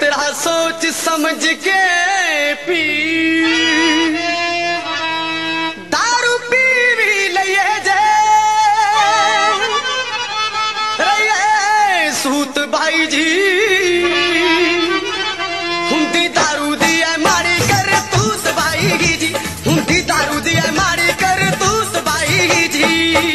मित्रा सोच समझ के पी, दारू पी भी लिए जे रही सूत भाई जी। हुंदी दारू दिया मारी कर तूत भाई जी, हुंदी दारू दिया मारी कर तूत भाई जी।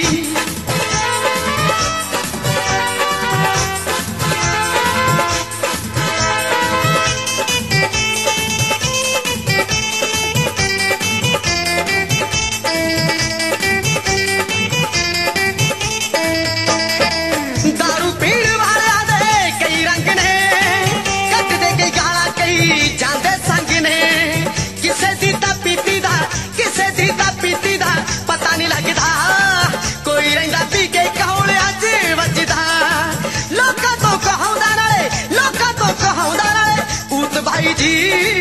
पता नहीं लगता कोई रहिंदा पी के कहोले अज वजदा, लोकां तो कहाउंदा नाले, लोकां तो कहाउंदा नाले पूत भाई जी।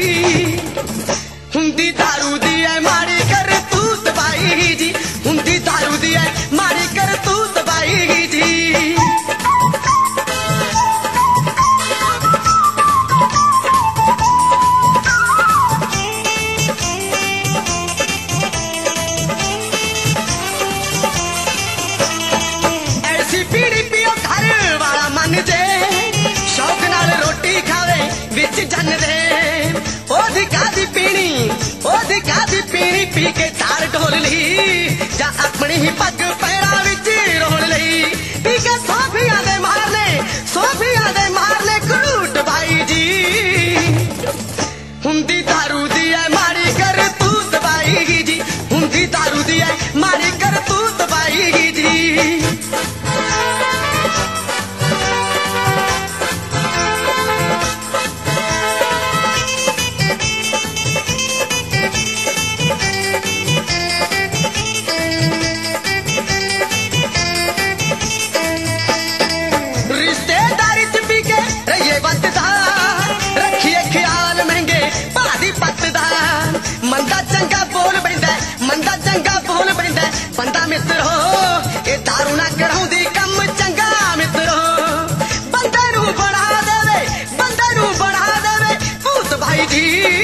हुंदी दारू दी है मारी कर तूत भाई जी, हुंदी दारू दी है मारी कर तूत भाई जी। शौक नाल रोटी खावे विच जन दे, ओदी कादी पीनी, ओदी कादी पीनी पी के तार ढोल ली, जा अपनी ही पग पैरा विच रोल ली। पी के सोफिया दे मारने करूट भाई जी। हुंदी दारू दी है मारी कर तूत भाई जी, हुंदी दारू दी है मारी कर तूत भाई जी। मंदा चंगा बोल बैठा, मंदा चंगा बोल बैठा बंदा मित्र हो, ये दारू ना कराउंदी कम चंगा मित्र हो। बंदे नू बढ़ा देवे, बंदे नू बढ़ा देवे पूत भाई जी।